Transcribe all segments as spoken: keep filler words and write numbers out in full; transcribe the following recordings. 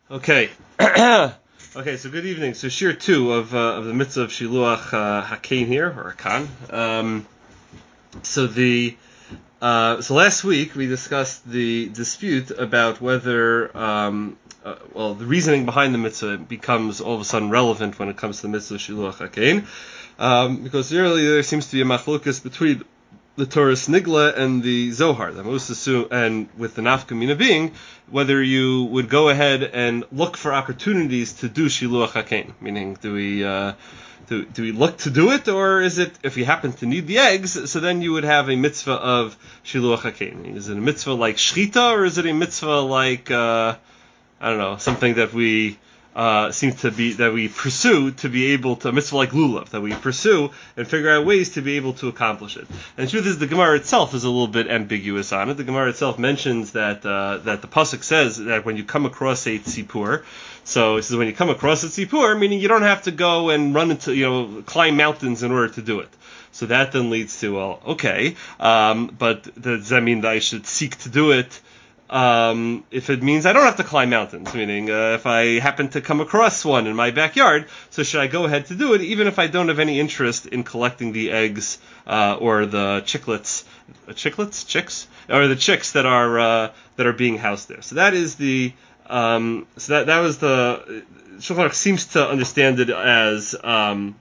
Okay. Okay, so good evening. So Shir two of uh, of the mitzvah of Shiluach uh, Hakein here, or Hakan. Um, so the uh, so last week we discussed the dispute about whether um, uh, well the reasoning behind the mitzvah becomes all of a sudden relevant when it comes to the mitzvah of Shiluach Hakein, um, because really there seems to be a machlokus between the Torah's Nigla and the Zohar, that most assume, and with the Nafka Mina being whether you would go ahead and look for opportunities to do Shiluach Hakein, meaning do we uh, do, do we look to do it, or is it if you happen to need the eggs, so then you would have a mitzvah of Shiluach Hakein? Is it a mitzvah like Shchita, or is it a mitzvah like uh, I don't know, something that we Uh, seem to be that we pursue to be able to a mitzvah like lulav that we pursue and figure out ways to be able to accomplish it. And the truth is, the Gemara itself is a little bit ambiguous on it. The Gemara itself mentions that uh, that the pasuk says that when you come across a tzipur, so it says when you come across a tzipur, meaning you don't have to go and run into you know climb mountains in order to do it. So that then leads to well, okay, um, but does that mean that I should seek to do it? Um, if it means I don't have to climb mountains, meaning uh, if I happen to come across one in my backyard, so should I go ahead to do it, even if I don't have any interest in collecting the eggs uh, or the chicklets, uh, chicklets, chicks, or the chicks that are uh, that are being housed there. So that is the um, so that that was the Shulchan Aruch seems to understand it as. Um,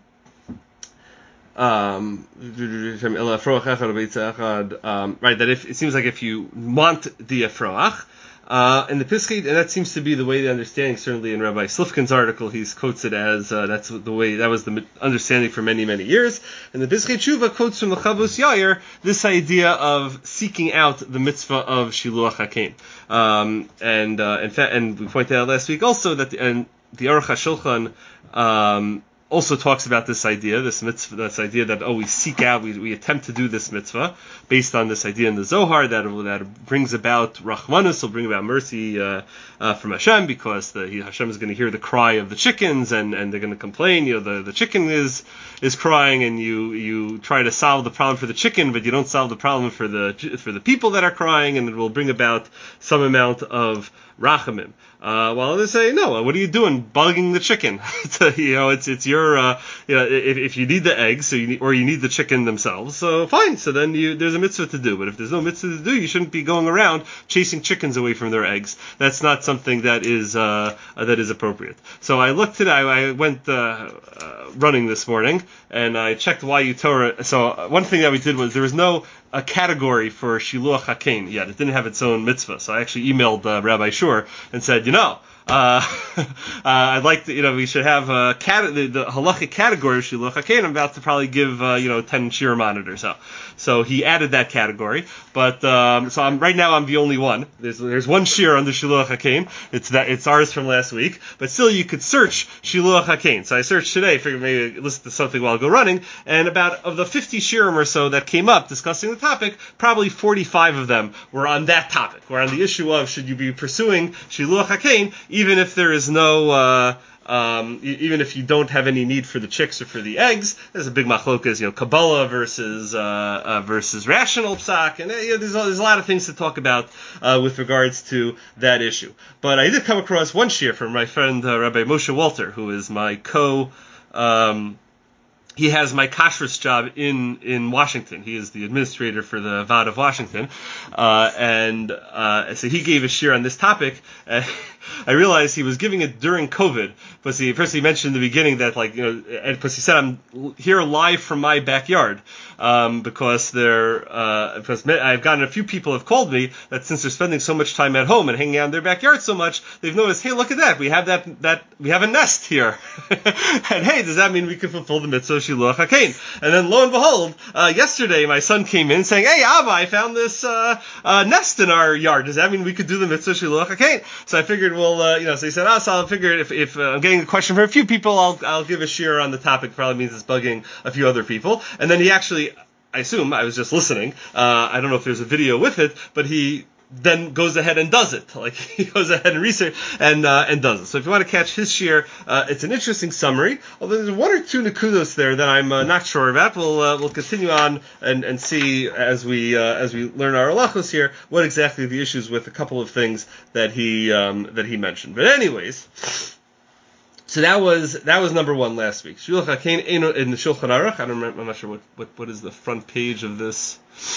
Um, um, right, that if it seems like if you want the Efroach, uh, and the Piskei, and that seems to be the way the understanding, certainly in Rabbi Slifkin's article, he quotes it as, uh, that's the way, that was the understanding for many, many years. And the Piskei Tshuva quotes from the Chavos Yair this idea of seeking out the mitzvah of Shiluach Hakein. Um, and, uh, in fact, and we pointed out last week also that, the, and the Aruch HaShulchan, um, also talks about this idea, this mitzvah, this idea that oh we seek out, we, we attempt to do this mitzvah based on this idea in the Zohar that that brings about Rachmanus, will bring about mercy uh, uh, from Hashem, because the he, Hashem is going to hear the cry of the chickens and, and they're going to complain. You know the, the chicken is is crying and you you try to solve the problem for the chicken, but you don't solve the problem for the for the people that are crying, and it will bring about some amount of rachamim. Uh, while others say, no, what are you doing, bugging the chicken? So, you know, it's it's your, uh, you know, if, if you need the eggs, so you need, or you need the chicken themselves, so fine. So then you there's a mitzvah to do. But if there's no mitzvah to do, you shouldn't be going around chasing chickens away from their eggs. That's not something that is uh, uh, that is appropriate. So I looked today. I went uh, uh, running this morning, and I checked Y U Torah. So one thing that we did was there was no a category for Shiluach Hakein yet. It didn't have its own mitzvah. So I actually emailed uh, Rabbi Shur and said, you know, uh, uh, I'd like to, you know, we should have a cat- the, the halachic category of Shiluach Hakein. I'm about to probably give, uh, you know, ten shir monitors out. So he added that category. But, um, so I'm, right now I'm the only one. There's, there's one shir under Shiluach Hakein. It's that, it's ours from last week. But still you could search Shiluach Hakein. So I searched today, figured maybe listen to something while I go running. And about, of the fifty shirim or so that came up discussing the topic, probably forty-five of them were on that topic, were on the issue of should you be pursuing Shiluach Hakein, even if there is no, uh, um, even if you don't have any need for the chicks or for the eggs. There's a big machlokas, you know, Kabbalah versus uh, uh, versus rational psak, and uh, you know, there's, there's a lot of things to talk about uh, with regards to that issue. But I did come across one shir from my friend uh, Rabbi Moshe Walter, who is my co. Um, He has my kashrus job in, in Washington. He is the administrator for the Vod of Washington. Uh, and uh, so he gave a shir on this topic. Uh, I realized he was giving it during COVID. But he first he mentioned in the beginning that, like, you know, and plus he said, I'm here live from my backyard. Um, because they're, uh, because I've gotten a few people have called me that since they're spending so much time at home and hanging out in their backyard so much, they've noticed, hey, look at that. We have that, that, we have a nest here. And hey, does that mean we can fulfill the mitzvah of Shiluach Hakein? And then lo and behold, uh, yesterday my son came in saying, hey, Abba, I found this, uh, uh, nest in our yard. Does that mean we could do the mitzvah of Shiluach Hakein? So I figured, well, uh, you know, so he said, oh, so I figured if, if uh, I'm getting a question from a few people, I'll, I'll give a shir on the topic. Probably means it's bugging a few other people. And then he actually, I assume, I was just listening, uh, I don't know if there's a video with it, but he then goes ahead and does it. Like he goes ahead and research and uh, and does it. So if you want to catch his shir, uh, it's an interesting summary. Although there's one or two nakudos there that I'm uh, not sure about. We'll uh, we'll continue on and, and see as we uh, as we learn our halachos here what exactly the issues with a couple of things that he um, that he mentioned. But anyways. So that was that was number one last week. Shiluach HaKain in the Shulchan Aruch. I don't remember. I'm not sure what, what, what is the front page of this.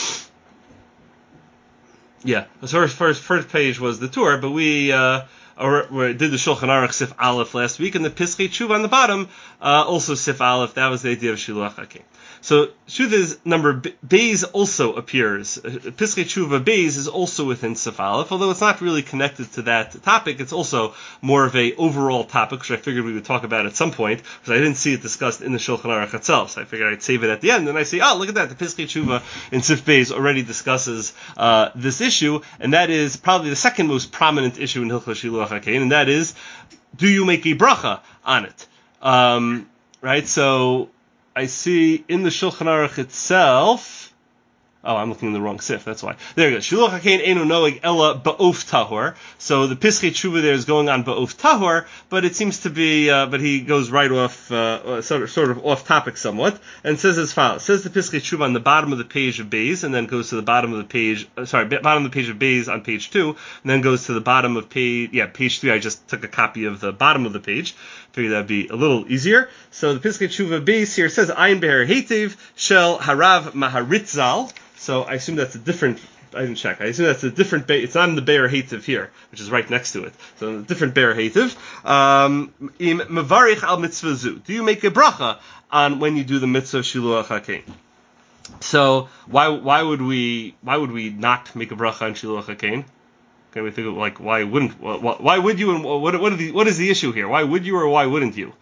Yeah, the first first first page was the tour, but we uh, or, we did the Shulchan Aruch Sif Aleph last week, and the Piskei Tshuva on the bottom uh, also Sif Aleph. That was the idea of Shiluach HaKain. So Tshuva is number Beis also appears. Piskei Tshuva Beis is also within Sif Aleph, although it's not really connected to that topic. It's also more of a overall topic, which I figured we would talk about at some point, because I didn't see it discussed in the Shulchan Aruch itself. So I figured I'd save it at the end, and I say, oh, look at that, the Piskei Tshuva in Sif Beis already discusses uh, this issue, and that is probably the second most prominent issue in Hilchos Shiluach HaKain, and that is, do you make a bracha on it? Um, right, so I see in the Shulchan Aruch itself. Oh, I'm looking in the wrong sif. That's why. There you go. Shiluach HaKain einu noeg ella ba'of tahor. So the Piskei Tshuva there is going on ba'of tahor, but it seems to be. Uh, but he goes right off, uh, sort of, sort of off topic somewhat, and says as follows: says the Piskei Tshuva on the bottom of the page of Beis, and then goes to the bottom of the page. Uh, sorry, bottom of the page of Beis on page two, and then goes to the bottom of page. Yeah, page three. I just took a copy of the bottom of the page. Figured that'd be a little easier. So the Piskei Tshuva Beis here says Ayin Beher Hetiv Shel Harav Maharitzal. So I assume that's a different. I didn't check. I assume that's a different. Be- it's not in the Be'er Hativ here, which is right next to it. So a different Be'er Hativ. Um, Im mevarich al mitzvah zu. Do you make a bracha on when you do the mitzvah Shiluach HaKain? So why why would we why would we not make a bracha on Shiluach HaKain? Can we think of like why wouldn't why, why would you and what what, are the, what is the issue here? Why would you or why wouldn't you?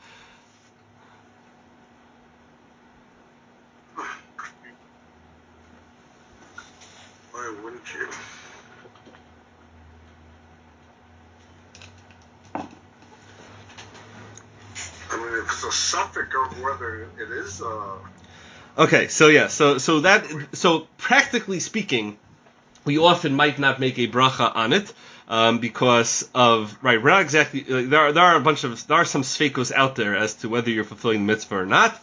It's a suffix of whether it is. Uh... Okay, so yeah, so so that so practically speaking, we often might not make a bracha on it um, because of right. We're not exactly uh, there. Are, there are a bunch of there are some sfeikos out there as to whether you're fulfilling the mitzvah or not.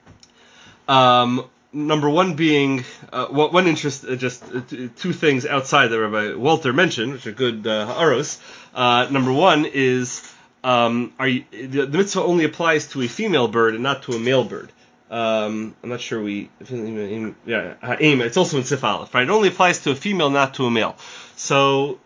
Um, number one being uh, one interest, uh, just uh, two things outside that Rabbi Walter mentioned, which are good uh, ha'aros. Uh, number one is. Um, are you, the, the mitzvah only applies to a female bird and not to a male bird. Um, I'm not sure we, yeah, aim. It's also in Sif Aleph, right? It only applies to a female, not to a male. So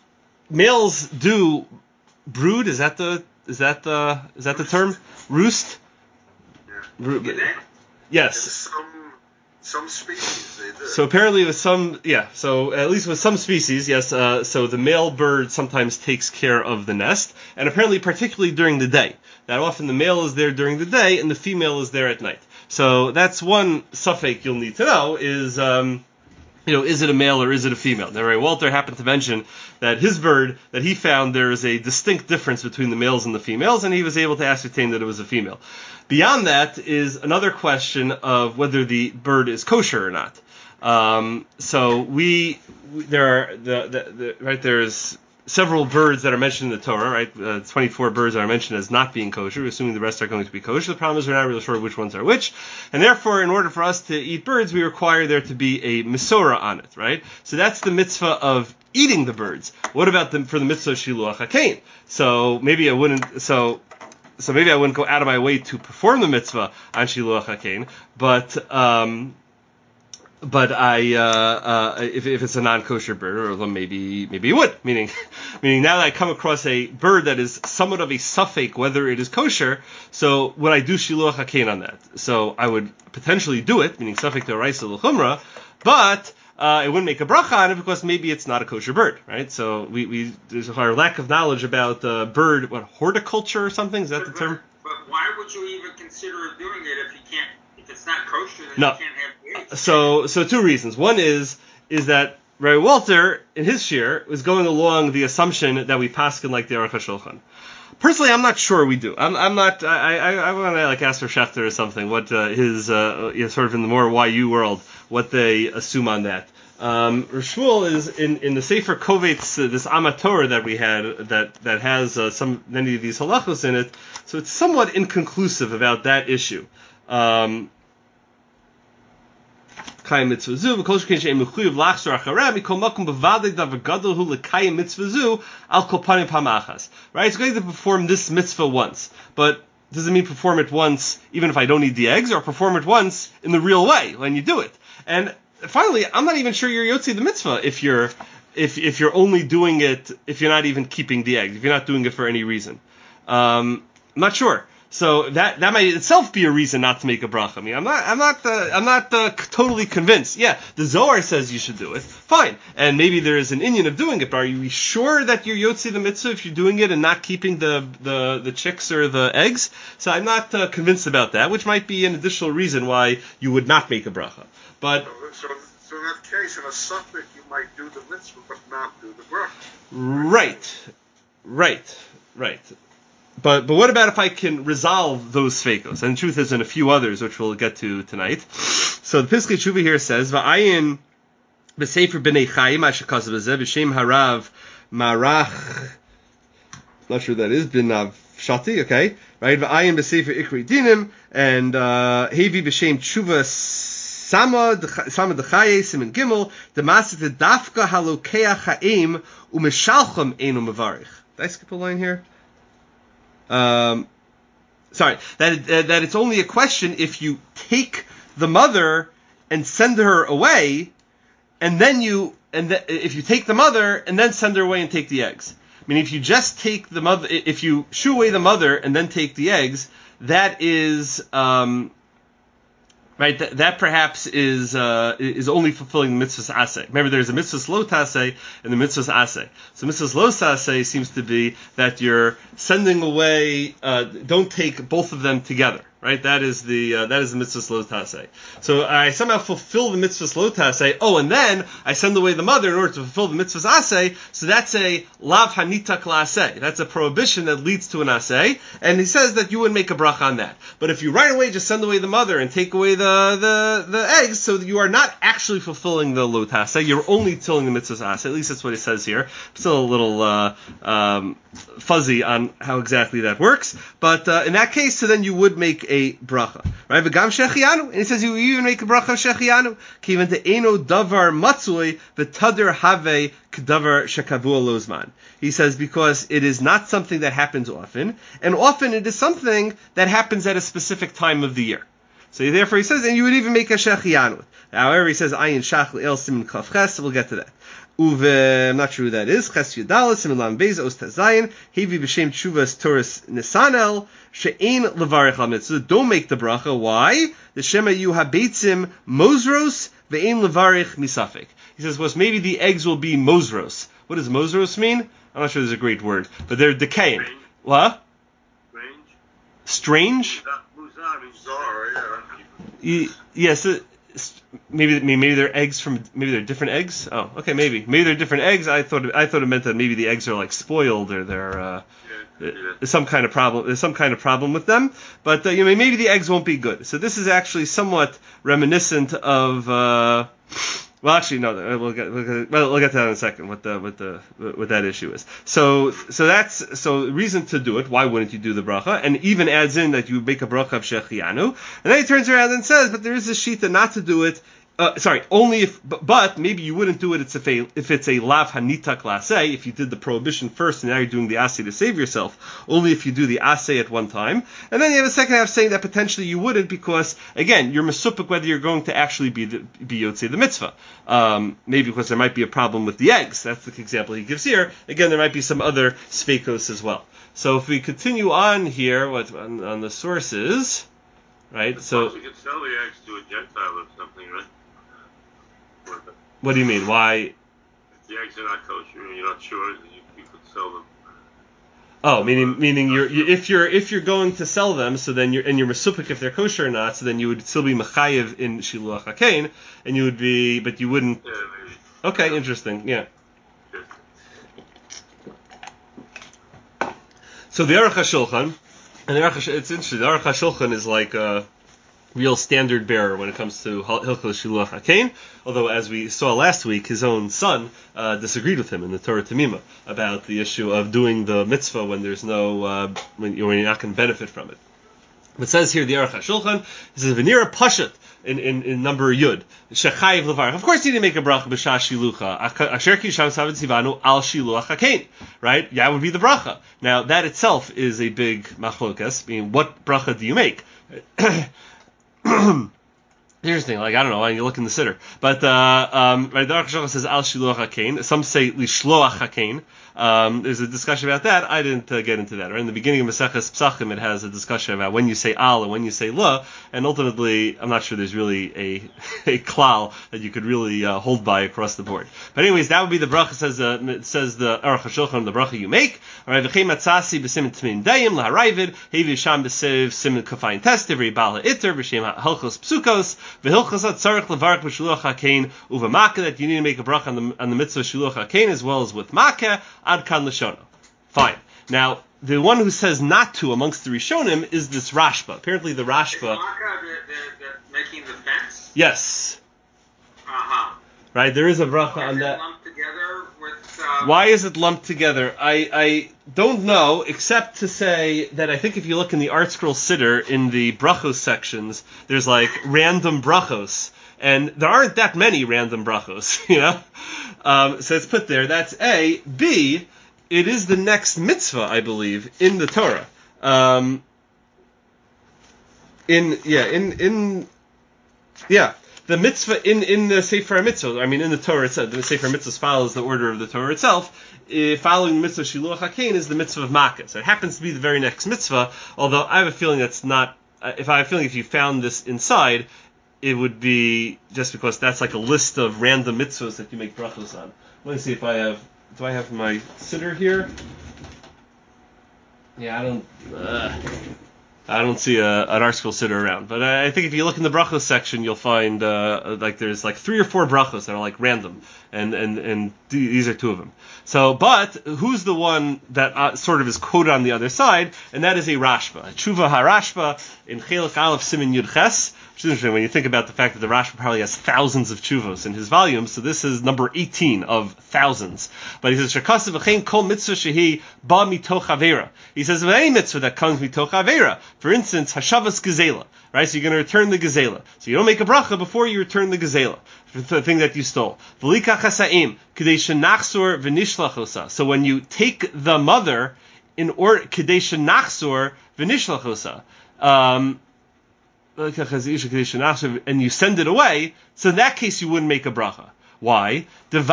males do brood. Is that the is that the is that the term? Roost. Yeah. Ro- yes. yes. Some species they do. So apparently with some, yeah, so at least with some species, yes, uh, so the male bird sometimes takes care of the nest, and apparently particularly during the day. That often the male is there during the day and the female is there at night. So that's one suffix you'll need to know is, um, you know, is it a male or is it a female? Now, Ray Walter happened to mention that his bird, that he found there is a distinct difference between the males and the females, and he was able to ascertain that it was a female. Beyond that is another question of whether the bird is kosher or not. Um, so we, there are, the, the, the, right, there's several birds that are mentioned in the Torah, right? Uh, twenty-four birds are mentioned as not being kosher, assuming the rest are going to be kosher. The problem is we're not really sure which ones are which. And therefore, in order for us to eat birds, we require there to be a mesorah on it, right? So that's the mitzvah of eating the birds. What about them for the mitzvah of Shiluach HaKain? So maybe I wouldn't, so, so maybe I wouldn't go out of my way to perform the mitzvah on Shiluach HaKain, but, um, But I, uh, uh, if, if it's a non-kosher bird, or maybe, maybe you would. Meaning, meaning now that I come across a bird that is somewhat of a suffix, whether it is kosher, so would I do shiluach hakein on that? So I would potentially do it, meaning suffix to raisa l'chumra, but uh, I wouldn't make a bracha on it because maybe it's not a kosher bird, right? So we, we there's our lack of knowledge about uh, bird, what horticulture or something? Is that the term? But why would you even consider doing it if you can't? If it's not kosher, then no. you can't have meat. So, so two reasons. One is is that Ray Walter in his shir was going along the assumption that we paskin like the Aruch HaShulchan. Personally, I'm not sure we do. I'm, I'm not. I, I, I want to like ask for Schechter or something. What uh, his uh, you know, sort of in the more Y U world, what they assume on that. Um, Rosh Shmuel is in, in the Sefer Kovetz, uh, this Amator that we had that that has uh, some many of these halachos in it, so it's somewhat inconclusive about that issue. Um, Right? It's going to perform this mitzvah once, but does it mean perform it once even if I don't need the eggs, or perform it once in the real way when you do it? And finally, I'm not even sure you're yotzi the mitzvah if you're if if you're only doing it if you're not even keeping the eggs, if you're not doing it for any reason. Um, I'm not sure. So that that might itself be a reason not to make a bracha. I mean, I'm not I'm not uh, I'm not uh, totally convinced. Yeah, the Zohar says you should do it. Fine, and maybe there is an inyan of doing it. But are you sure that you're yotzi the mitzvah if you're doing it and not keeping the the, the chicks or the eggs? So I'm not uh, convinced about that, which might be an additional reason why you would not make a bracha. But so, so in that case, in a suffix, you might do the mitzvah but not do the bracha. Right, right, right. But but what about if I can resolve those sfeikos? And the truth is in a few others, which we'll get to tonight. So the Piskei Tshuva here says, V'ayin b'sefer b'nei chayim ha'shekaz b'zeh b'shem harav marach. Not sure that is b'nav shati. Okay, right? V'ayin b'sefer ikri dinim and hevi b'shem tshuva sama sama d'chaye simin gimel d'masit dafka halokeach ha'im u'mishalcham einu mevarich. Did I skip a line here? Um, sorry, that uh, that it's only a question if you take the mother and send her away, and then you and th- if you take the mother and then send her away and take the eggs. I mean, if you just take the mother, if you shoo away the mother and then take the eggs, that is um, right. That, that perhaps is uh, is only fulfilling the mitzvahs aseh. Remember, there's a mitzvahs lo taseh and the mitzvahs aseh. So mitzvahs lo taseh seems to be that you're sending away. Uh, don't take both of them together. Right, that is the uh, that is the mitzvahs lo taseh. So I somehow fulfill the mitzvahs lo taseh. Oh, and then I send away the mother in order to fulfill the mitzvahs aseh. So that's a lav hanitak la'aseh. That's a prohibition that leads to an aseh. And he says that you would make a bracha on that. But if you right away just send away the mother and take away the the, the eggs, so that you are not actually fulfilling the lo taseh. You're only tilling the mitzvahs aseh. At least that's what it says here. Still a little uh, um, fuzzy on how exactly that works. But uh, in that case, so then you would make a bracha, right? V'gam shechianu, and he says you even make a bracha on shechianu. Kiven te'eno davar matzui v'tader have k'davar shekavua lozman. He says because it is not something that happens often, and often it is something that happens at a specific time of the year. So therefore he says, and you would even make a shechianu. However, he says ayin shach el simin kaf ches. We'll get to that. Uve, I'm not sure who that is. Ches Yudal, Simin Lam Beis, Os Tazayin, Hevi B'Shem Tshuvas Torres Nisanel, She'ein Levarich HaMitzvah. Don't make the bracha. Why? The Shema Yu HaBeitzim Mozros, Ve'ein Levarich Misafik. He says, well, maybe the eggs will be Mozros. What does Mozros mean? I'm not sure there's a great word, but they're decaying. Strange. What? Strange? Strange? Muzar, yeah. Yes. Yeah, so, Maybe maybe they're eggs from maybe they're different eggs. Oh, okay, maybe maybe they're different eggs. I thought I thought it meant that maybe the eggs are like spoiled or they're uh, yeah, yeah. there's some kind of problem. There's some kind of problem with them. But uh, you know maybe the eggs won't be good. So this is actually somewhat reminiscent of. Uh, well, actually, no. We'll get we'll get, well, we'll get to that in a second. What the what the what that issue is. So so that's so reason to do it. Why wouldn't you do the bracha? And even adds in that you make a bracha of shechianu. And then he turns around and says, but there is a shita not to do it. Uh, sorry, only if, but, but maybe you wouldn't do it if, a, if it's a lav hanitak laseh, if you did the prohibition first and now you're doing the aseh to save yourself, only if you do the aseh at one time. And then you have a second half saying that potentially you wouldn't because, again, you're mesupik whether you're going to actually be the, be yotzei the mitzvah. Um, maybe because there might be a problem with the eggs. That's the example he gives here. Again, there might be some other sfeikos as well. So if we continue on here, what on, on the sources, right? I so suppose you could sell the eggs to a Gentile or something, right? What do you mean? Why? If the eggs are not kosher and you're not sure, then you, you could sell them. Oh, meaning meaning you're you, if you're if you're going to sell them, so then you're and you're mesupik if they're kosher or not, so then you would still be mechayev in shiluach hakein, and you would be, but you wouldn't. Yeah, maybe. Okay, interesting. Yeah. Good. So the Aruch HaShulchan, and the Aruch, it's interesting. The Aruch HaShulchan is like uh, real standard bearer when it comes to Hilchos Shiluach HaKein, although as we saw last week, his own son uh, disagreed with him in the Torah Tamima about the issue of doing the mitzvah when there's no, uh, when, you're, when you're not going to benefit from it. It says here, the Aruch HaShulchan, it says, V'nira Pashat, in, in, in number Yud, Shechayiv Levarach. Of course he didn't make a bracha b'shah shilucha, Asher ki sham savet tzivanu al shiluach hakein, right? That would be the bracha. Now, that itself is a big machlokas, meaning, what bracha do you make? Interesting, like, I don't know, why you look in the siddur. But, uh, um, right, the Aruch HaShulchan says al shiluach hakein. Some say lishloach hakein. Um, there's a discussion about that. I didn't uh, get into that. Right? In the beginning of Maseches Psachim, it has a discussion about when you say al and when you say la, and ultimately, I'm not sure there's really a a klal that you could really uh, hold by across the board. But anyways, that would be the bracha. Says uh, it says the Aruch HaShulchan, the bracha you make. All right, v'chei matzasi b'simin tmin dayim laharayvid hevi sham b'sev simin kafayin testiv ribala iter b'shem hilchos psukos v'hilchos atzarich levarach b'shuluach hakein uvamaka, that you need to make a bracha on the on the mitzvah shuluach hakein as well as with makeh. Ad kan l'shono. Fine. Now, the one who says not to amongst the Rishonim is this Rashba. Apparently, the Rashba. Is Makkah the, the, the making the fence? Yes. Uh huh. Right. There is a bracha Is on it that. lumped together with? Uh, Why is it lumped together? I I don't know, except to say that I think if you look in the Art Scroll Siddur in the brachos sections, there's like random brachos. And there aren't that many random brachos, you know? Um, so it's put there. That's A. B, it is the next mitzvah, I believe, in the Torah. Um, in, yeah, in, in, yeah, the mitzvah in, in the Sefer HaMitzvah, I mean, in the Torah itself, the Sefer HaMitzvah follows the order of the Torah itself. Uh, following the mitzvah Shiluach HaKein is the mitzvah of Makkah. So it happens to be the very next mitzvah, although I have a feeling that's not, uh, if I have a feeling if you found this inside, it would be just because that's like a list of random mitzvahs that you make brachos on. Let me see if I have, do I have my siddur here? Yeah, I don't, uh, I don't see a, an Art Scroll Siddur around. But I, I think if you look in the brachos section, you'll find, uh, like there's like three or four brachos that are like random. And, and, and these are two of them. So, but, who's the one that uh, sort of is quoted on the other side? And that is a Rashba. A Tshuva HaRashba in Chelek Aleph Simin Yud Ches. Which is interesting when you think about the fact that the Rashba probably has thousands of tshuvos in his volumes, so this is number eighteen of thousands. But he says, Shekasav v'chein kol mitzvah shehi ba mitoch avera. He says, of any mitzvah that comes mitoch avera, for instance, hashavas gezela, right? So you're going to return the gezela. So you don't make a bracha before you return the gezela, the thing that you stole. V'lika chasaim, k'dei shenachsor v'nishlachosa. So when you take the mother, in or k'dei shenachsor v'nishlachosa, um, and you send it away, so in that case you wouldn't make a bracha. Why?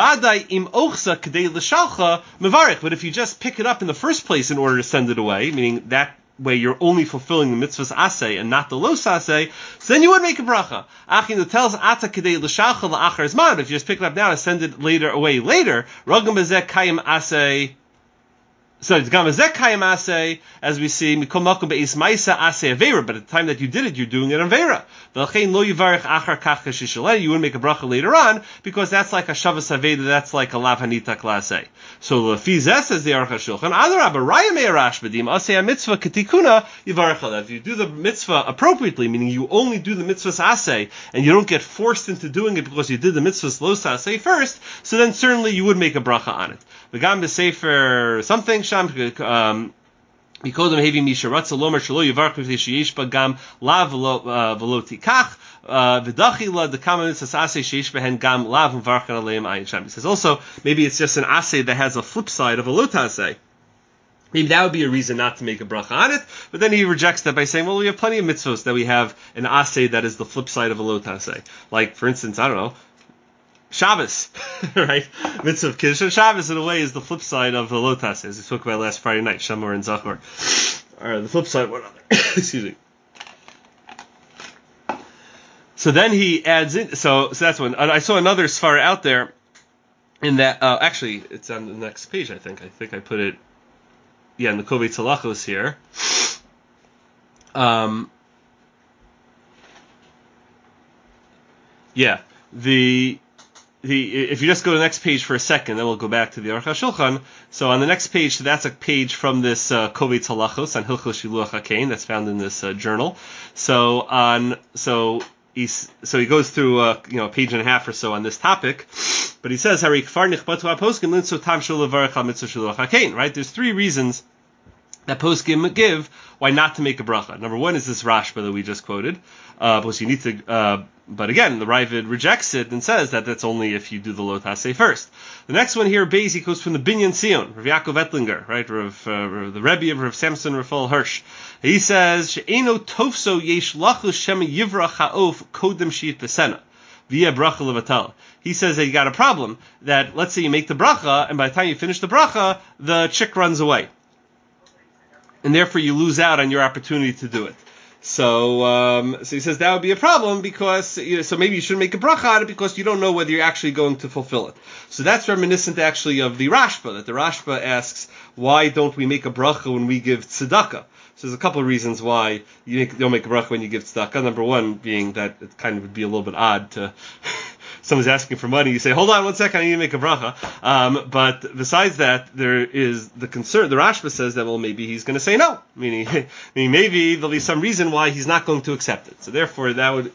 But if you just pick it up in the first place in order to send it away, meaning that way you're only fulfilling the mitzvah's aseh and not the los aseh, so then you would make a bracha. tells But if you just pick it up now and send it later away later, so it's gamazek kayam asay, as we see, mikol makom beis ma'isa asay avera. But at the time that you did it, you're doing it on avera. V'alchein lo yivarich achar kach kashishalei. You wouldn't make a bracha later on because that's like a shavas aveda. That's like a lav hanita klasei. So lefizeh says the Aruch HaShulchan. Adarabba raya me'arash b'dim asay mitzvah ketikuna yivarich alav. If you do the mitzvah appropriately, meaning you only do the mitzvah's asay and you don't get forced into doing it because you did the mitzvah's los asay first, so then certainly you would make a bracha on it. V'gam b'sefer something. Um, Mikodem hevi misharatza lomer shelo yivarch b'fnei sheyesh ba gam lav v'lo tikach v'dachi la dekama mitzvahs asay sheyesh behen gam lav v'varchan aleim ayin sham. He says also maybe it's just an asay that has a flip side of a lot asay. Maybe that would be a reason not to make a bracha on it, but then he rejects that by saying, well, we have plenty of mitzvahs that we have an asay that is the flip side of a lot asay. Like, for instance, I don't know, Shabbos, right? Mitzvah of Kiddush and Shabbos, in a way, is the flip side of the Lotas, as we spoke about last Friday night, Shamor and Zachor. Or the flip side, what other? Excuse me. So then he adds in, so so that's one. I saw another Sfar out there, in that, uh, actually, it's on the next page, I think. I think I put it, yeah, in the Kovei Tzalachos here. Um, yeah, the... the if you just go to the next page for a second, then we'll go back to the Aruch HaShulchan. So on the next page, so that's a page from this uh, Kovetz Halachos on Hilchos Shiluach HaKain that's found in this uh, journal. So on so he's so he goes through uh, you know a page and a half or so on this topic, but he says Hari Kfar Nichbatu HaPoskim Linso Tam Shul Levarach Al Mitzvah Shiluach HaKain. Right? There's three reasons that poskim give why not to make a bracha. Number one is this Rashba that we just quoted, uh, because you need to. Uh, but again, the Ravid rejects it and says that that's only if you do the Lo Taseh first. The next one here, Beis, he quotes from the Binyan Sion, Rav Yaakov Ettlinger, right, Rav, uh, the Rebbe of Rav Samson Raphael Hirsch. He says, "She'eno tofso yesh lachus shema yivrach ha'of kodem she'it besena." Via bracha levatal. He says that you got a problem that let's say you make the bracha and by the time you finish the bracha, the chick runs away. And therefore you lose out on your opportunity to do it. So, um, so he says that would be a problem because, you know, so maybe you shouldn't make a bracha on it because you don't know whether you're actually going to fulfill it. So that's reminiscent actually of the Rashba, that the Rashba asks, why don't we make a bracha when we give tzedakah? So there's a couple of reasons why you make, don't make a bracha when you give tzedakah. Number one being that it kind of would be a little bit odd to... someone's asking for money, you say, hold on one second, I need to make a bracha. Um, but besides that, there is the concern, the Rashba says that, well, maybe he's going to say no. Meaning, meaning maybe there'll be some reason why he's not going to accept it. So therefore, that would...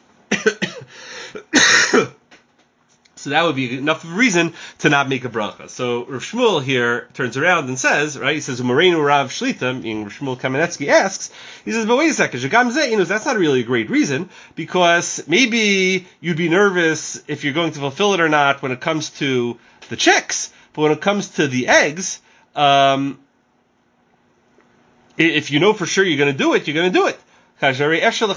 So that would be enough of a reason to not make a bracha. So Rav Shmuel here turns around and says, right, he says, Umarenu Rav Shlita, meaning Rav Shmuel Kamenetsky asks, he says, but wait a second, Shagam Zeh, you know, that's not really a great reason, because maybe you'd be nervous if you're going to fulfill it or not when it comes to the chicks, but when it comes to the eggs, um, if you know for sure you're going to do it, you're going to do it. They're already getting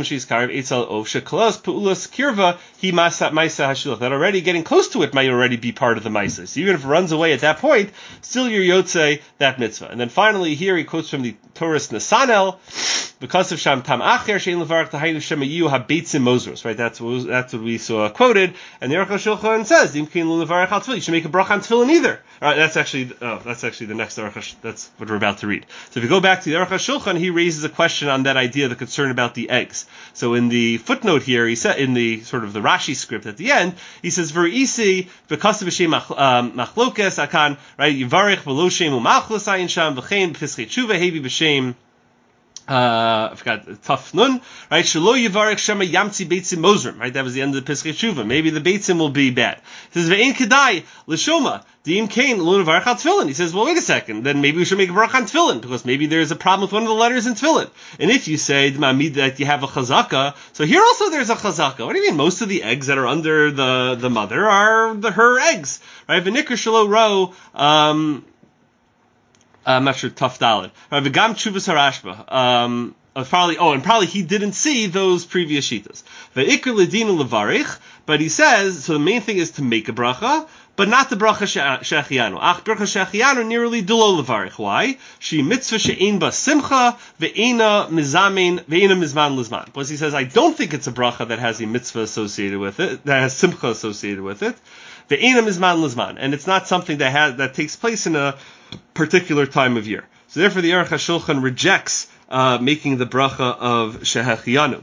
close to it might already be part of the Maisa. So even if it runs away at that point, still you're Yotzei that mitzvah. And then finally here he quotes from the Torah's Nesanel, because of Sham Tam Acher Shein Levarach Tahaynu Shema Yiyu HaBeitzim Mozros. Right, that's what that's what we saw quoted. And the Aruch HaShulchan says, Dimkin Levarach Al Tefillin. You should make a bracha on Tefillin either. All right, that's actually oh, that's actually the next Aruch HaShulchan. That's what we're about to read. So if you go back to the Aruch HaShulchan, he raises a question on that idea, the concern about the eggs. So in the footnote here, he said in the sort of the Rashi script at the end, he says Verisi because of B'Shem Machlokes Akan right Yivarich V'Lo Shem U'Machlos Ayin Sham V'Chein B'Piskei Tshuva Hevi B'Shem. Uh, I forgot, tough nun, right? Shelo Yivarech Shema Yamtzi Beitzim Mozrim, right? That was the end of the Piskei Tshuva. Maybe the Beitzim will be bad. He says, Ve'en Kedai, L'Shoma, Di'im Kain, Lo Nevarech Al Tefillin. He says, well, wait a second, then maybe we should make a bracha on Tefillin, because maybe there's a problem with one of the letters in Tefillin. And if you say, that you have a chazaka, so here also there's a chazaka. What do you mean? Most of the eggs that are under the, the mother are the, her eggs, right? V'nikr Shelo Ro, um, I'm not sure, tough dalid. V'gam Tshuvas Harashba. Um, probably, oh, and probably he didn't see those previous shitas. V'ikr Ledina Levarich, but he says, so the main thing is to make a bracha, but not the bracha she'achianu. Ach bracha she'achianu nearly dulo Levarich. Why? She mitzvah she'ein ba simcha ve'ena mizamin ve'ena mizman lizman. Because he says, I don't think it's a bracha that has a mitzvah associated with it, that has simcha associated with it. Ve'ena mizman lizman. And it's not something that has, that takes place in a particular time of year. So therefore the Aruch HaShulchan rejects uh, making the bracha of Shehechianu.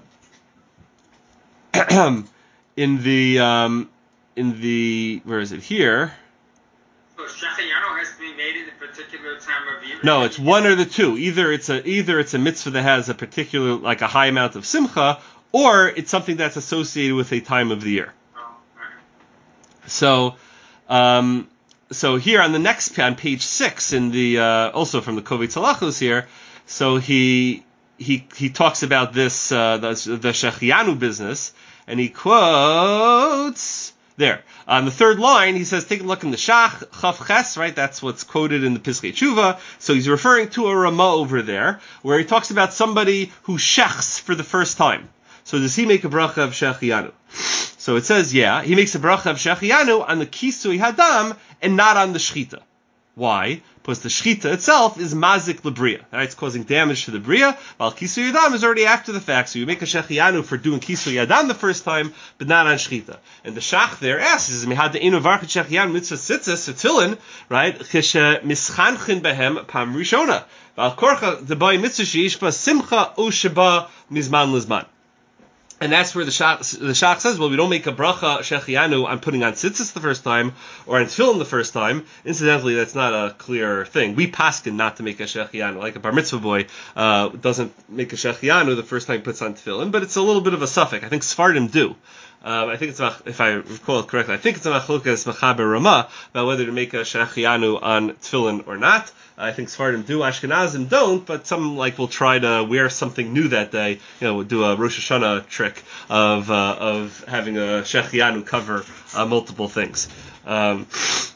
in the um, in the where is it here? So Shehechianu has to be made in a particular time of year. No, it's one or the two. Either it's a either it's a mitzvah that has a particular like a high amount of simcha, or it's something that's associated with a time of the year. Oh, right. So. Um, So here on the next on page six in the uh, also from the Kovetz Halachos here, so he he he talks about this uh, the, the Shechianu business, and he quotes there on the third line. He says, take a look in the Shach Chav Ches, right? That's what's quoted in the Piskei Tshuva. So he's referring to a Ramah over there, where he talks about somebody who shechs for the first time. So does he make a bracha of Shechianu? So it says, yeah, he makes a bracha of Shechianu on the Kisui Hadam and not on the Shchita. Why? Because the Shchita itself is Mazik Lebria. Right? It's causing damage to the Bria, while Kisui Hadam is already after the fact. So you make a Shechianu for doing Kisui Hadam the first time, but not on Shchita. And the Shach there asks, Mihad De'enu Varchet Shechianu Mitzvah Tzitzis Tefillin, right? Chishe Mischanchin Behem Pam Rishona. Val Korcha Debai Mitzvah Sheish Ba Simcha O Sheba Mizman Lizman. And that's where the Shach, the Shach says, well, we don't make a bracha shechianu on putting on tzitzis the first time or on tefillin the first time. Incidentally, that's not a clear thing. We paskin not to make a shechianu. Like a bar mitzvah boy uh, doesn't make a shechianu the first time he puts on tefillin, but it's a little bit of a suffix. I think Sfardim do. Um, I think it's, if I recall it correctly, I think it's a machlokas Mechaber Ramah about whether to make a shechianu on tefillin or not. I think Sfardim do, Ashkenazim don't, but some like will try to wear something new that day. You know, do a Rosh Hashanah trick of uh, of having a shechianu cover uh, multiple things. Um,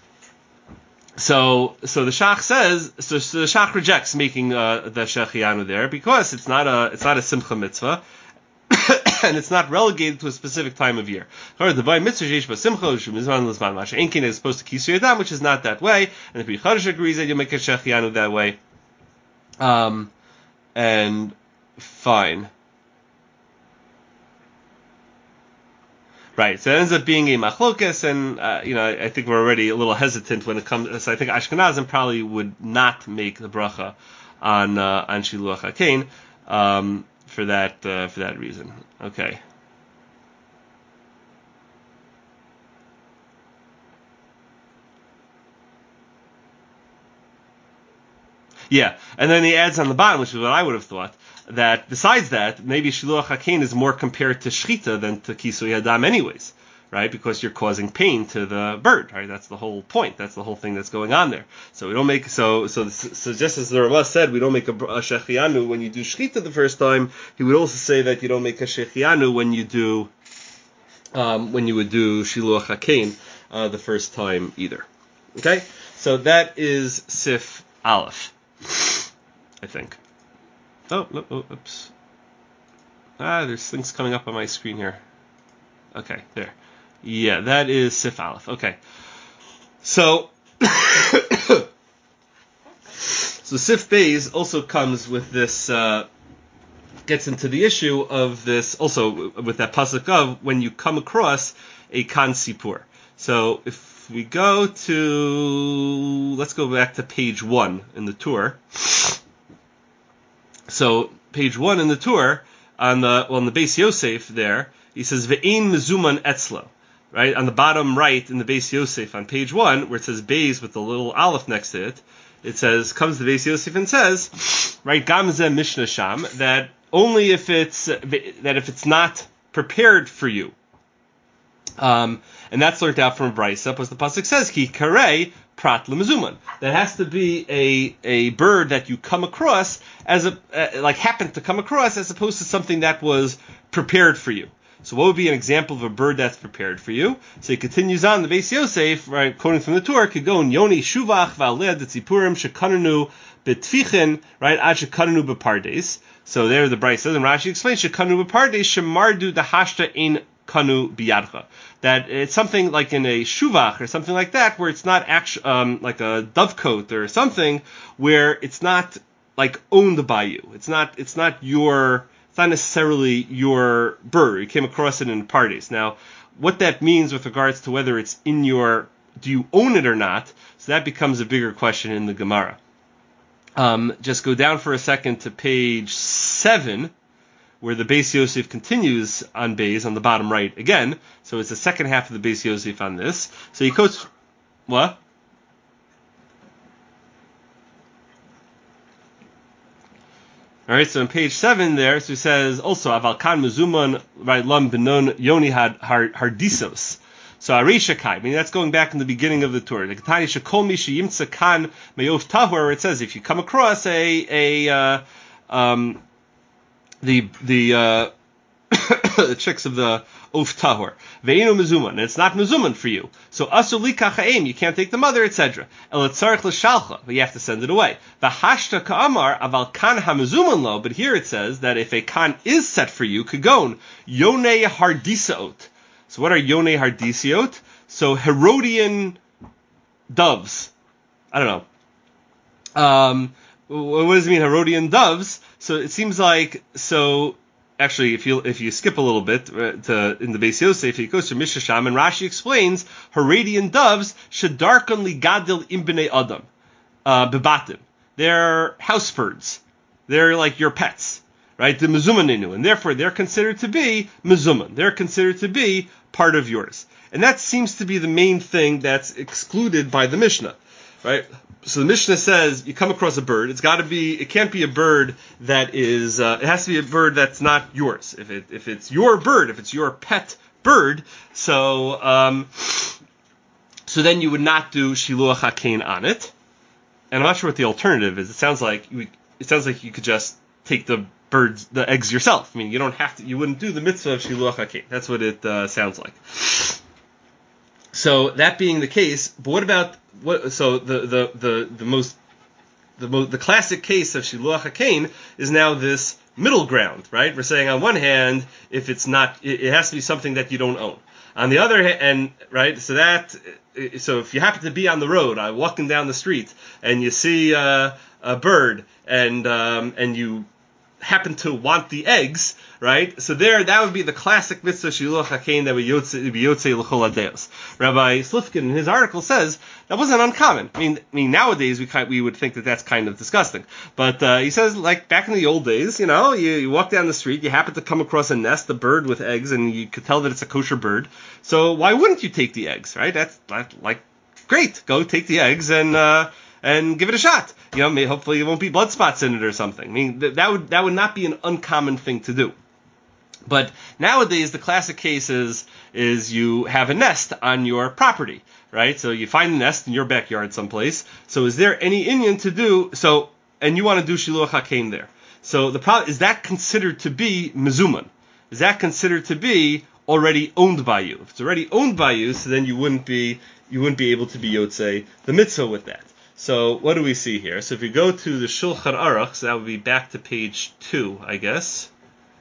so so the Shach says, so, so the Shach rejects making uh, the shechianu there because it's not a it's not a simcha mitzvah. And it's not relegated to a specific time of year. The divine mitzvah is supposed to kisu yadam, which is not that way. And the Pri Chadash agrees that you make a shechianu that way. Um, and fine. Right, so it ends up being a machlokas, and uh, you know, I, I think we're already a little hesitant when it comes. So I think Ashkenazim probably would not make the bracha on uh, on shiluach hakein. Um, For that, uh, for that reason. Okay. Yeah, and then he adds on the bottom, which is what I would have thought, that besides that, maybe shiluach hakein is more compared to shchita than to kisui hadam, anyways, right? Because you're causing pain to the bird, right? That's the whole point. That's the whole thing that's going on there. So we don't make so so so just as the Ramah said, we don't make a, a shechianu when you do shchita the first time. He would also say that you don't make a shechianu when you do um, when you would do shiluach hakein uh, the first time either. Okay, so that is Sif Aleph, I think. Oh, no, oh, oops. Ah, there's things coming up on my screen here. Okay, there. Yeah, that is Sif Aleph. Okay. So, so Sif Beis also comes with this, uh, gets into the issue of this, also with that pasuk of when you come across a kan sipur. So if we go to, let's go back to page one in the tour. So page one in the tour, on the, well, on the Beis Yosef there, he says, Ve'ein mezuman etzlo. Right, on the bottom right in the Beis Yosef on page one, where it says Beis with the little aleph next to it, it says, comes the Beis Yosef and says, right, Gamze Mishnah Sham, that only if it's, that if it's not prepared for you, um, and that's learned out from a Brisa, because the pasuk says, Ki karei prat lemezuman. That has to be a, a bird that you come across, as a, uh, like happened to come across, as opposed to something that was prepared for you. So what would be an example of a bird that's prepared for you? So he continues on, the Beis Yosef, right, quoting from the Torah, could go in Yoni Shuvach Valed Tzipurim Shekananu Betfichin, right, Ad Shekananu Bepardes. So there the Brisa says, and Rashi explains, Shekananu Bepardes Shemardu Dahashta Ein Kanu Biyadcha. That it's something like in a Shuvach or something like that, where it's not actually, um, like a dovecote or something, where it's not like owned by you. It's not, it's not your, not necessarily your bird. You came across it in parties. Now, what that means with regards to whether it's in your, do you own it or not, so that becomes a bigger question in the Gemara. Um, just go down for a second to page seven, where the Beis Yosef continues on Beis, on the bottom right again. So it's the second half of the Beis Yosef on this. So he quotes, what? All right, so on page seven there, so he says also aval kan mezuman right lam benon yoni had hardisos. So arisha kai, I mean that's going back in the beginning of the Torah. The Ketani shekol mi sheyimtza kan meyof tahor, where it says if you come across a a uh, um the the uh, the chicks of the of tahor ve'inu mezuman, and it's not mezuman for you. So asur likach ha'em, you can't take the mother, et cetera. El tzarich l'shalcha, but you have to send it away. V'hashta ka'amar aval kan ha'mezuman lo, but here it says that if a kan is set for you, kagon yonei hardisaot. So what are yonei hardisiot? So Herodian doves. I don't know. Um, what does it mean, Herodian doves? So it seems like so. Actually, if you if you skip a little bit uh, to in the Beis Yosef, he goes to Mishnah Sham, and Rashi explains Herodian doves shedarkon ligadil im bnei adam uh, bebatim. They're house birds. They're like your pets, right? The mezumaninu, and therefore they're considered to be mezuman. They're considered to be part of yours. And that seems to be the main thing that's excluded by the Mishnah, right? So the Mishnah says you come across a bird. It's got to be. It can't be a bird that is. Uh, it has to be a bird that's not yours. If it if it's your bird, if it's your pet bird, so um, so then you would not do shiluach hakein on it. And I'm not sure what the alternative is. It sounds like you, it sounds like you could just take the birds, the eggs yourself. I mean, you don't have to. You wouldn't do the mitzvah of shiluach hakein. That's what it uh, sounds like. So that being the case, but what about what? So the the the, the most the most the classic case of shiluach hakein is now this middle ground, right? We're saying on one hand, if it's not, it, it has to be something that you don't own. On the other hand, and right, so that so if you happen to be on the road, uh, walking down the street, and you see uh, a bird, and um, and you happen to want the eggs, right? So there, that would be the classic mitzvah shiluach hakein that would be yotzei l'chol hadeos. Rabbi Slifkin in his article says that wasn't uncommon. I mean, I mean nowadays we kind, we would think that that's kind of disgusting, but uh, he says like back in the old days, you know, you, you walk down the street, you happen to come across a nest, a bird with eggs, and you could tell that it's a kosher bird. So why wouldn't you take the eggs, right? That's like great, go take the eggs and uh, and give it a shot. You know, maybe, hopefully there won't be blood spots in it or something. I mean, th- that would that would not be an uncommon thing to do. But nowadays, the classic case is, is you have a nest on your property, right? So you find a nest in your backyard someplace. So is there any inyan to do so? And you want to do shiluach hakein there. So the problem is that considered to be mezuman? Is that considered to be already owned by you? If it's already owned by you, so then you wouldn't be you wouldn't be able to be yotzei the mitzvah with that. So what do we see here? So if you go to the Shulchan Aruch, so that would be back to page two, I guess.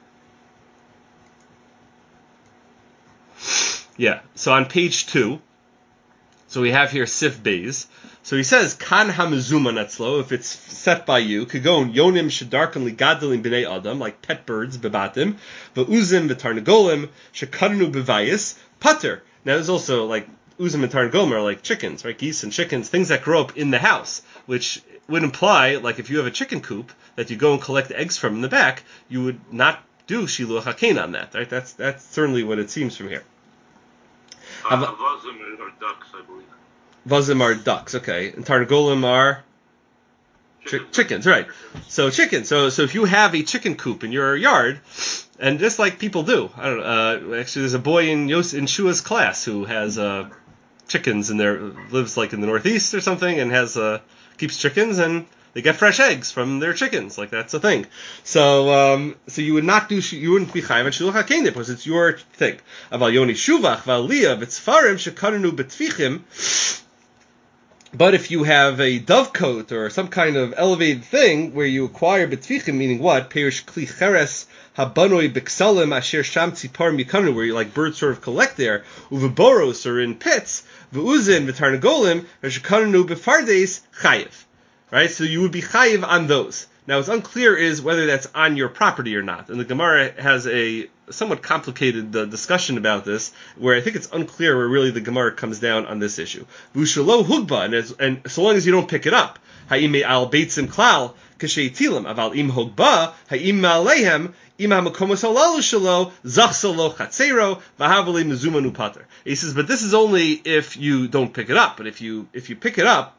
Yeah, so on page two, so we have here Sif Beis. So he says, Kan ha-mezuman atzlo, if it's set by you, kagon yonim shedarkan ligadelim b'nei adam, like pet birds, bebatim, v'uzim v'tarnagolim, shekadnu b'vayis, pater. Now there's also like uzim and tarnagolim are like chickens, right? Geese and chickens, things that grow up in the house, which would imply, like if you have a chicken coop that you go and collect eggs from in the back, you would not do shiluach hakein on that, right? That's that's certainly what it seems from here. Uh, Vazim are ducks, I believe. Vazim are ducks, okay. And Tarnagolim are chi- chickens, right. So chickens. So so if you have a chicken coop in your yard, and just like people do, I don't know, uh, actually there's a boy in Yos, in Shua's class who has uh, chickens in there, lives like in the Northeast or something, and has uh, keeps chickens, and they get fresh eggs from their chickens, like that's a thing. So, um, so you would not do, you wouldn't be chayav and shiluach hakein because it's your thing. Aval yoni shuvach v'aliyah v'tzfarim shekarenu b'tfichim. But if you have a dovecote or some kind of elevated thing where you acquire b'tfichim, meaning what? Perish kli cheres habanoi b'ksalim asher sham tzipar mikanu, where you like birds sort of collect there, uveboros or in pits, v'uzin v'tarnagolim shekarenu b'fardes chayiv. Right, so you would be chayiv on those. Now, what's unclear is whether that's on your property or not. And the Gemara has a somewhat complicated uh, discussion about this, where I think it's unclear where really the Gemara comes down on this issue. V'ushalo hugba, and, as, and so long as you don't pick it up, ha'im al beitzim klal k'shei tilim, aval im hugba, ha'im ma'alehem, im ha'makomos halalu shalo, zachsalo chatzero, v'havali mezumanu pater. He says, but this is only if you don't pick it up. But if you if you pick it up,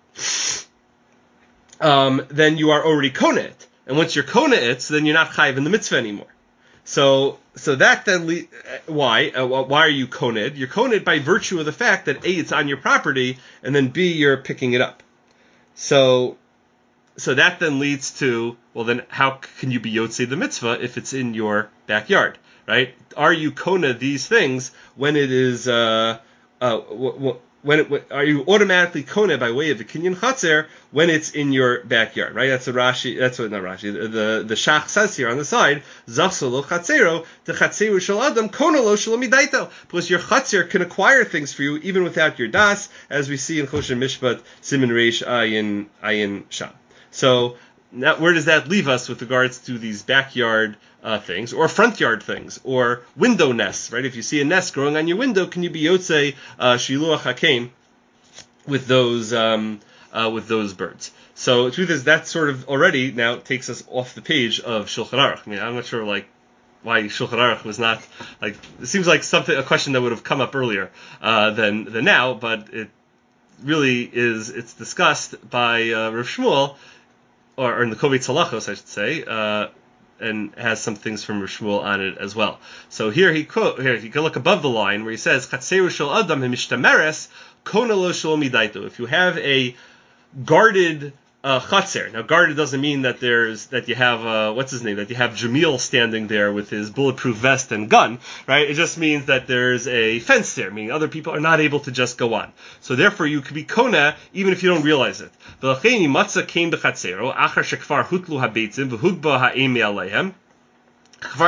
Um, then you are already kona it, and once you're kona it, so then you're not chayiv in the mitzvah anymore. So, so that then le- why uh, why are you koned? You're koned by virtue of the fact that A, it's on your property, and then B, you're picking it up. So, so that then leads to, well, then how can you be yotzei the mitzvah if it's in your backyard, right? Are you kona these things when it is uh uh w- w- When it, are you automatically kona by way of a kinyan chatzer when it's in your backyard, right? That's a Rashi. That's what not Rashi. The the, the Shach says here on the side, zachsolo chatzero the chatzeru shel adam kona lo shel midaito, because your chatzer can acquire things for you even without your das, as we see in Choshen Mishpat Siman Reish Ayin Ayin Sham. So now, where does that leave us with regards to these backyard uh, things, or front yard things, or window nests, right? If you see a nest growing on your window, can you be yotzei uh, shiluach hakein with those um, uh, with those birds? So the truth is that sort of already now takes us off the page of Shulchan Aruch. I mean, I'm not sure like why Shulchan Aruch was not like it seems like something a question that would have come up earlier uh, than than now, but it really is. It's discussed by uh, Rav Shmuel, or, or in the Kovetz Halachos, I should say. Uh, and has some things from Rav Shmuel on it as well. So here he quote here you can look above the line where he says Chatzeru shel Adam himishtameres kona lo shel midaito. If you have a guarded uh, chatzer, now guarded doesn't mean that there's that you have uh, what's his name that you have Jamil standing there with his bulletproof vest and gun, right? It just means that there's a fence there, meaning other people are not able to just go on. So therefore you could be kona even if you don't realize it. V'lachein matzah came b'chatzero achar shekfar hutlu habeitzim v'hugba ha'emi aleihem. So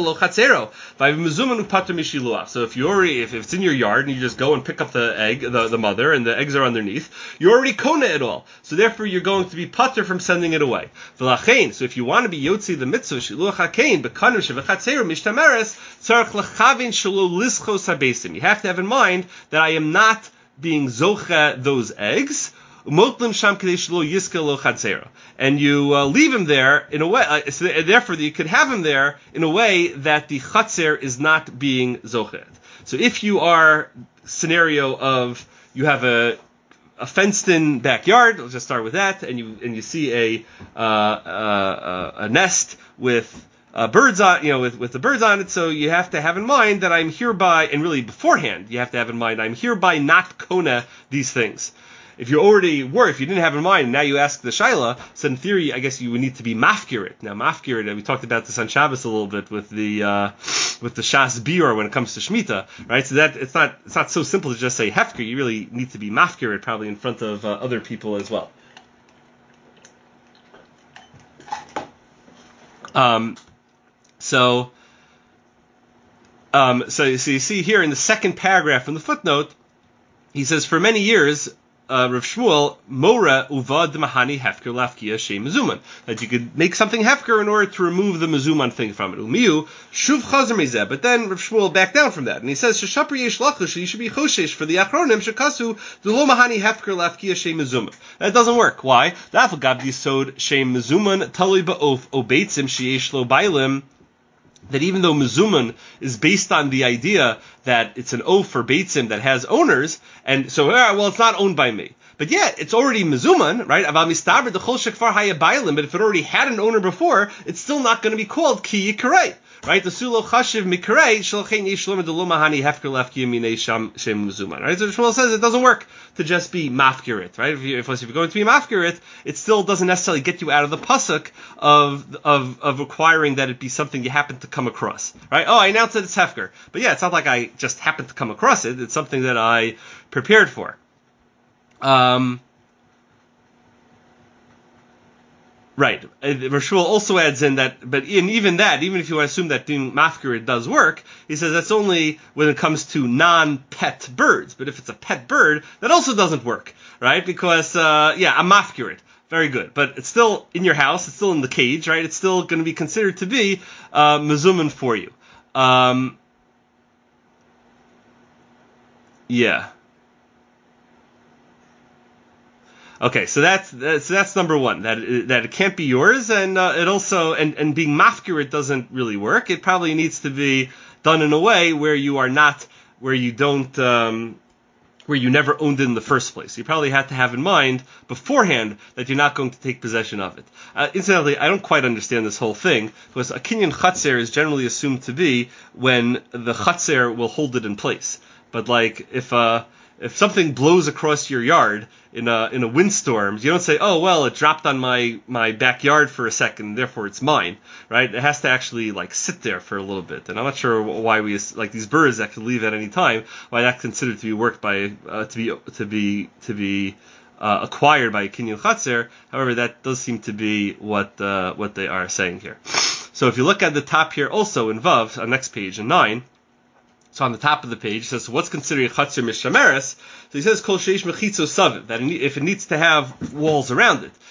if you already, if it's in your yard and you just go and pick up the egg, the, the mother, and the eggs are underneath, you're already kona it all. So therefore you're going to be pater from sending it away. So if you want to be yotzi the mitzvah, shiluach hakein, bekanim shevachatzeru mishtameres, tzarech lechavin shelo lischos habesim. You have to have in mind that I am not being zocha those eggs, and you uh, leave him there in a way, uh, so therefore you could have him there in a way that the chatzer is not being zochet. So if you are scenario of you have a a fenced-in backyard, let's just start with that, and you and you see a uh, uh, a nest with Uh, birds on, you know, with, with the birds on it, so you have to have in mind that I'm hereby, and really beforehand, you have to have in mind I'm hereby not kona these things. If you already were, if you didn't have in mind, now you ask the shaila, so in theory, I guess you would need to be mafkirit. Now, mafkirit, we talked about this on Shabbos a little bit with the uh, with the shas biur when it comes to shmita, right? So that it's not it's not so simple to just say hefker. You really need to be mafkirit probably in front of uh, other people as well. Um. So, um, so, so you see here in the second paragraph in the footnote, he says, for many years, uh, Rav Shmuel, Mora uvad mahani hefker lafkia shem mezuman, that you could make something hefker in order to remove the mezuman thing from it. Umiu shuv chazer mezeh, but then Rav Shmuel backed down from that, and he says, sheshapar yesh lachush, you should be choshesh for the achronim shekasu delo mahani hefker lafkia shem mezuman. That doesn't work. Why? Dafal gav yisod shem mezuman talui ba'of obeitzim sheyesh lo bailim. That even though mezuman is based on the idea that it's an oaf for beitzim that has owners, and so, ah, well, it's not owned by me. But yet, it's already mezuman, right? But if it already had an owner before, it's still not going to be called ki yikarei, right? The sulo chashiv mikarei shalchein yishlom delo mahani hefker lefki yamine sham shem mezuman, right? So Shmuel says it doesn't work to just be mafkirit, right? If, you, if, if you're going to be mafkirit, it still doesn't necessarily get you out of the pasuk of of of requiring that it be something you happen to come across, right? Oh, I announced that it's hefker, but yeah, it's not like I just happened to come across it. It's something that I prepared for. Um, right. Rav Shmuel also adds in that, but in even that, even if you assume that being mafkirit does work, he says that's only when it comes to non-pet birds. But if it's a pet bird, that also doesn't work, right? Because, uh, yeah, a mafkirit. Very good. But it's still in your house, it's still in the cage, right? It's still going to be considered to be, uh, mezuman for you. Um, yeah. Okay, so that's, that's so that's number one. That it, that it can't be yours, and uh, it also and, and being mafkirit doesn't really work. It probably needs to be done in a way where you are not, where you don't, um, where you never owned it in the first place. You probably have to have in mind beforehand that you're not going to take possession of it. Uh, incidentally, I don't quite understand this whole thing because a kinyan chatzer is generally assumed to be when the chatzer will hold it in place. But like if uh if something blows across your yard in a in a windstorm, you don't say, "Oh well, it dropped on my, my backyard for a second, therefore it's mine." Right? It has to actually like sit there for a little bit. And I'm not sure why we like these birds that can leave at any time. Why that's considered to be worked by uh, to be to be to be uh, acquired by a kinyan chatzer. However, that does seem to be what uh, what they are saying here. So if you look at the top here, also in Vav, on next page in nine. So on the top of the page, it says, so what's considered a chatzir mishameres? So he says, kol sheish mechitzo saviv, that if it needs to have walls around it.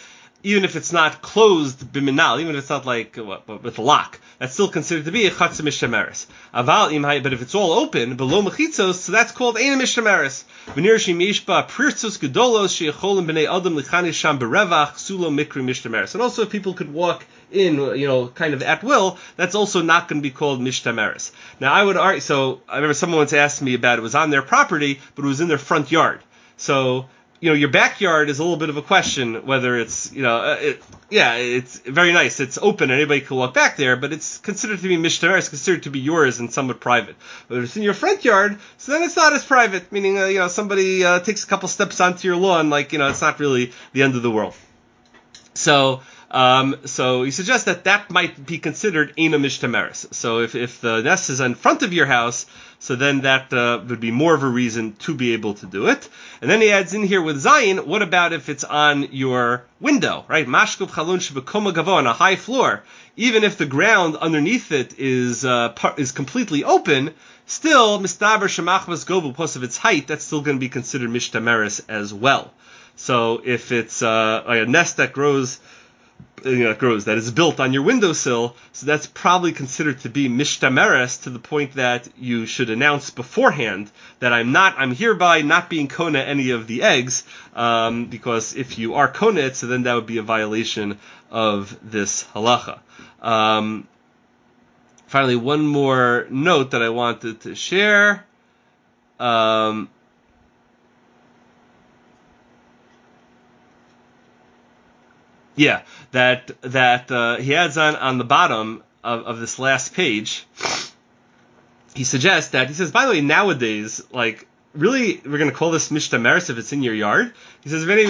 even if it's not closed biminal, even if it's not like what, with a lock, that's still considered to be a chatzah mishtameres. Aval imhay, but if it's all open, below mechitzos, so that's called ein mishtameres. V'nir shemishba prirtzos gedolos sheyacholim b'nei adam lichani sham berevach sulo mikri mishtameres. And also, if people could walk in, you know, kind of at will, that's also not going to be called mishtameres. Now, I would argue. So I remember someone once asked me about it was on their property, but it was in their front yard. So, you know, your backyard is a little bit of a question whether it's, you know, uh, it, yeah, it's very nice. It's open. Anybody can walk back there, but it's considered to be mishtamer. It's considered to be yours and somewhat private. But if it's in your front yard, so then it's not as private, meaning, uh, you know, somebody uh, takes a couple steps onto your lawn, like, you know, it's not really the end of the world. So, Um, so he suggests that that might be considered eina mishtameres. So if, if the nest is in front of your house, so then that uh, would be more of a reason to be able to do it. And then he adds in here with Zayin, what about if it's on your window, right? Mashkov chalon shebekoma gavo, on a high floor. Even if the ground underneath it is uh, par- is completely open, still mistaber shemachvas govu, plus of its height, that's still going to be considered mishtameres as well. So if it's uh, like a nest that grows You know, it grows, that is built on your windowsill, so that's probably considered to be mishtameres to the point that you should announce beforehand that I'm not, I'm hereby not being kona any of the eggs, um, because if you are kona it, so then that would be a violation of this halacha. Um, finally, one more note that I wanted to share. Um, Yeah, that that uh, he adds on on the bottom of, of this last page. He suggests that he says, by the way, nowadays, like really, we're going to call this mishtameres if it's in your yard. He says, right?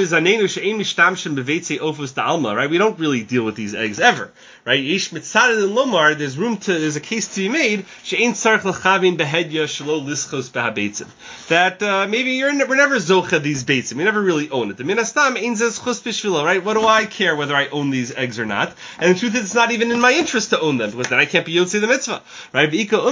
We don't really deal with these eggs ever, right? There's room to, there's a case to be made that uh, maybe you're we're never zocha these beitzim. We never really own it. Right? What do I care whether I own these eggs or not? And the truth is, it's not even in my interest to own them, because then I can't be yotzei the mitzvah, right?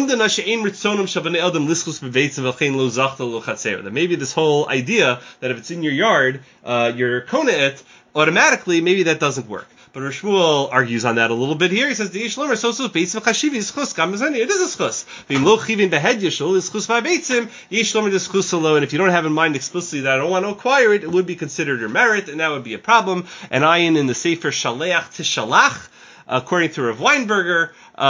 That maybe this whole idea that if it's in your yard, uh, you're kona it, automatically, maybe that doesn't work. But Rosh Shmuel argues on that a little bit here. He says, the Yish Lomer, so so beitzim chashivi is chus, gamazani, it is a chus. V'im lo chivin behed yishol is chus v'beitzim, Yish Lomer is chus alo, and if you don't have in mind explicitly that I don't want to acquire it, it would be considered your merit, and that would be a problem. And ayin in the Sefer Shaleach Tishalach, according to Rav Weinberger,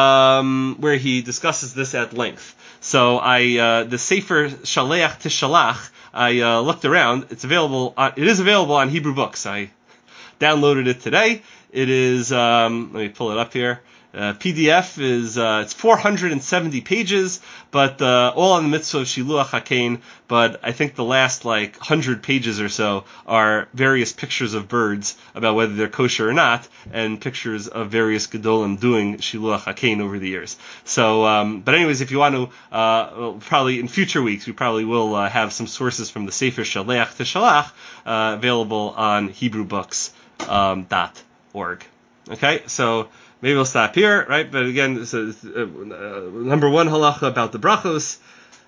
um, where he discusses this at length. So I, uh, the Sefer Shaleach Tishalach, I uh, looked around. It's available. On, it is available on Hebrew Books. I downloaded it today. It is. Um, let me pull it up here. Uh, P D F is uh, it's four hundred seventy pages, but uh, all on the mitzvah of Shiluach HaKain. But I think the last like one hundred pages or so are various pictures of birds about whether they're kosher or not, and pictures of various gedolim doing Shiluach HaKain over the years. So, um, but anyways, if you want to, uh, well, probably in future weeks, we probably will uh, have some sources from the Sefer Shaleach Tishalach uh, available on Hebrew Books dot org. Okay, so. Maybe we'll stop here, right? But again, so, uh, uh, number one halacha about the brachos.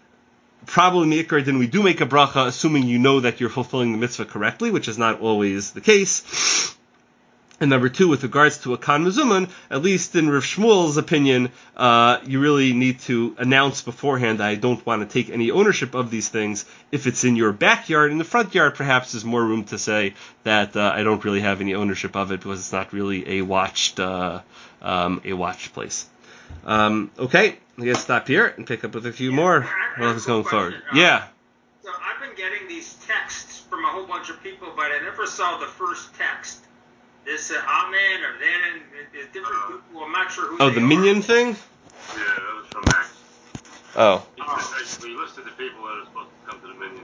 Probably mikra, then we do make a bracha, assuming you know that you're fulfilling the mitzvah correctly, which is not always the case. And number two, with regards to a kan mezuman, at least in Rav Shmuel's opinion, uh, you really need to announce beforehand, I don't want to take any ownership of these things. If it's in your backyard, in the front yard, perhaps there's more room to say that uh, I don't really have any ownership of it because it's not really a watched, uh, um, a watched place. Um, okay, I'm going to stop here and pick up with a few Yeah, more I- I while have it's a going question. forward. Uh, Yeah. So I've been getting these texts from a whole bunch of people, but I never saw the first text. This uh, Amen or then there's different people. I'm not sure who. Oh, they the are. minion thing? Yeah, that was from Max. Oh. He just basically listed the people that are supposed to